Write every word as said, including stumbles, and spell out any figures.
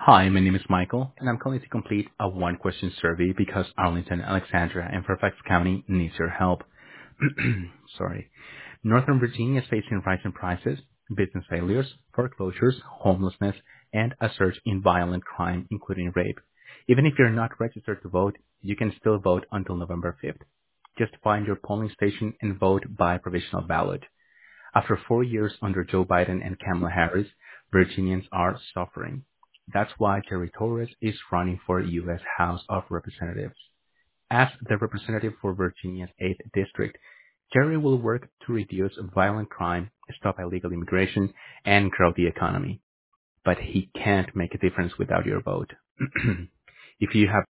Hi, my name is Michael, and I'm calling to complete a one-question survey because Arlington, Alexandria, and Fairfax County needs your help. Sorry. Northern Virginia is facing rising prices, business failures, foreclosures, homelessness, and a surge in violent crime, including rape. Even if you're not registered to vote, you can still vote until November fifth. Just find your polling station and vote by provisional ballot. After four years under Joe Biden and Kamala Harris, Virginians are suffering. That's why Jerry Torres is running for U S House of Representatives. As the representative for Virginia's eighth District, Jerry will work to reduce violent crime, stop illegal immigration, and grow the economy. But he can't make a difference without your vote. If you have